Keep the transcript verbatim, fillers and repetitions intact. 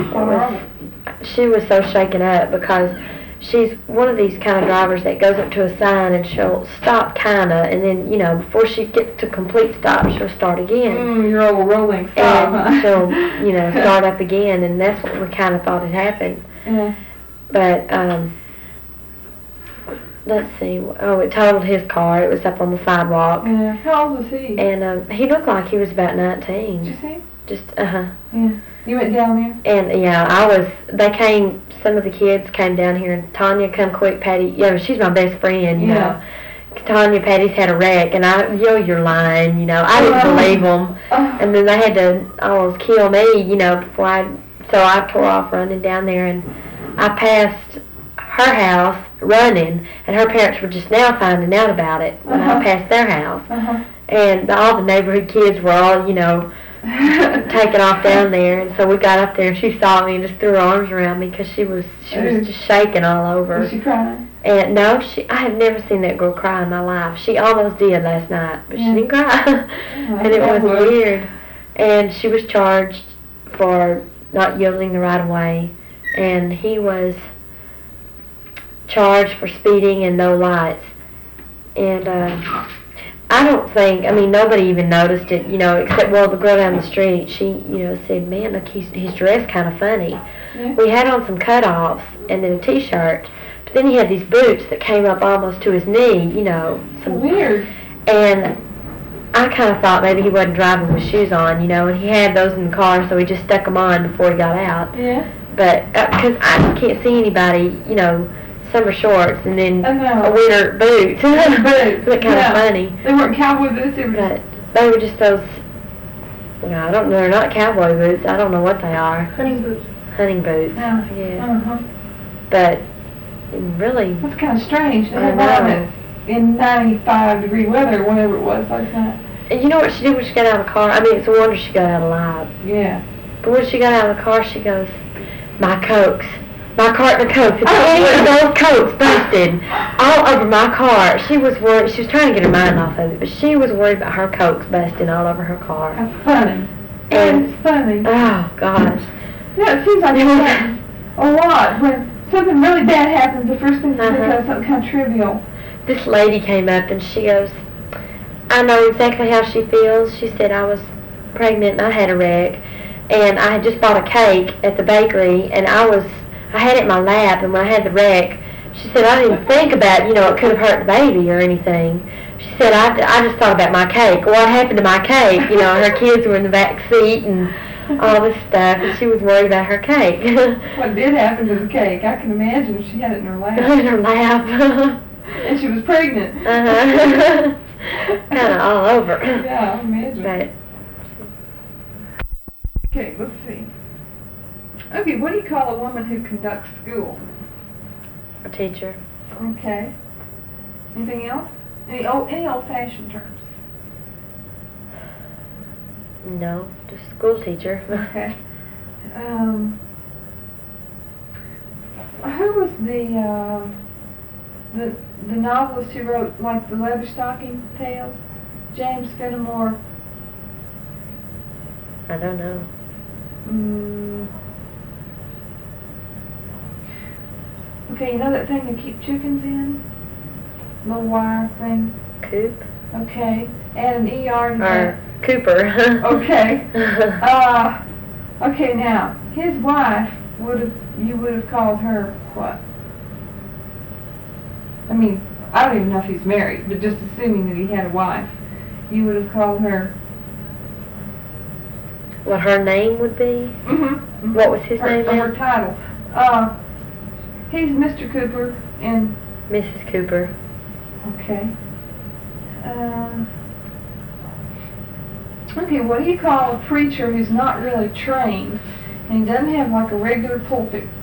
It was, she was so shaken up because she's one of these kind of drivers that goes up to a sign and she'll stop kind of, and then, you know, before she gets to complete stop, she'll start again. Mm, your old rolling stop, And huh? she'll, you know, start up again, and that's what we kind of thought had happened. Yeah. But, um, let's see, oh, it totaled his car. It was up on the sidewalk. Yeah. How old was he? And um, he looked like he was about nineteen. Did you see? Just, uh-huh. Yeah. You went down there? And, yeah, I was, they came, some of the kids came down here, and Tanya, come quick, Patty, you know, she's my best friend, you Yeah. know. Tanya, Patty's had a wreck, and I, yo, you're lying, you know. I didn't Oh. believe them. Oh. And then they had to almost kill me, you know, before I, so I tore off running down there, and I passed her house running, and her parents were just now finding out about it when Uh-huh. I passed their house. Uh-huh. And all the neighborhood kids were all, you know, taking off down there, and so we got up there, and she saw me and just threw her arms around me because she was she was just shaking all over. Was she crying? And no, she I have never seen that girl cry in my life. She almost did last night, but Yeah. she didn't cry, Oh, and it that was would. weird. And she was charged for not yielding the right of way, and he was charged for speeding and no lights. And uh, I don't think, I mean, nobody even noticed it, you know, except, well, the girl down the street, she, you know, said, man, look, he's, he's dressed kind of funny. Yeah. We had on some cutoffs and then a t-shirt, but then he had these boots that came up almost to his knee, you know. Some, Weird. and I kind of thought maybe he wasn't driving with shoes on, you know, and he had those in the car, so he just stuck them on before he got out. Yeah. But, because I can't see anybody, you know, summer shorts and then I know. a winter boots. Boots. Look kind Yeah. of funny. They weren't cowboy boots, they were But they were just those, you know, I don't know, they're not cowboy boots. I don't know what they are. hunting boots. Hunting boots. Yeah. Yeah. Uh-huh. But really, That's kind of strange. They I had know. rabbits in ninety-five degree weather or whatever it was last night. and you know what she did when she got out of the car? I mean, it's a wonder she got out alive. Yeah. But when she got out of the car, she goes, my Cokes. My carton of Cokes. It's those Cokes busted all over my car. She was worried. She was trying to get her mind off of it, but she was worried about her Cokes busting all over her car. That's funny. And- That's funny. Oh, gosh. Yeah, it seems like it happens a lot. When something really bad happens, the first thing to think Uh-huh. of is something kind of trivial. This lady came up and she goes, I know exactly how she feels. She said, I was pregnant and I had a wreck, and I had just bought a cake at the bakery, and I was, I had it in my lap, and when I had the wreck, she said, I didn't think about, you know, it could have hurt the baby or anything. She said, I, I just thought about my cake. What happened to my cake? You know, her kids were in the back seat and all this stuff, and she was worried about her cake. What did happen to the cake? I can imagine if she had it in her lap. in her lap. And she was pregnant. Uh-huh. Kind of all over. Yeah, I imagine. But Okay, let's see. Okay, what do you call a woman who conducts school? a teacher. Okay. Anything else? Any old, any old-fashioned terms? No, just school teacher. Okay. Um, who was the, uh, the the novelist who wrote, like, the Leatherstocking Tales? James Fenimore. I don't know. Mm. Okay, you know that thing they keep chickens in? Little wire thing? Coop Okay. Add an E R to or that. Cooper. Okay. Uh, okay, now, his wife would have, you would have called her what? I mean, I don't even know if he's married, but just assuming that he had a wife, you would have called her. What her name would be? Mm-hmm. What was his her, name Her now? title. Uh, he's Mister Cooper and. Missus Cooper. Okay. Uh, okay, what do you call a preacher who's not really trained and he doesn't have like a regular pulpit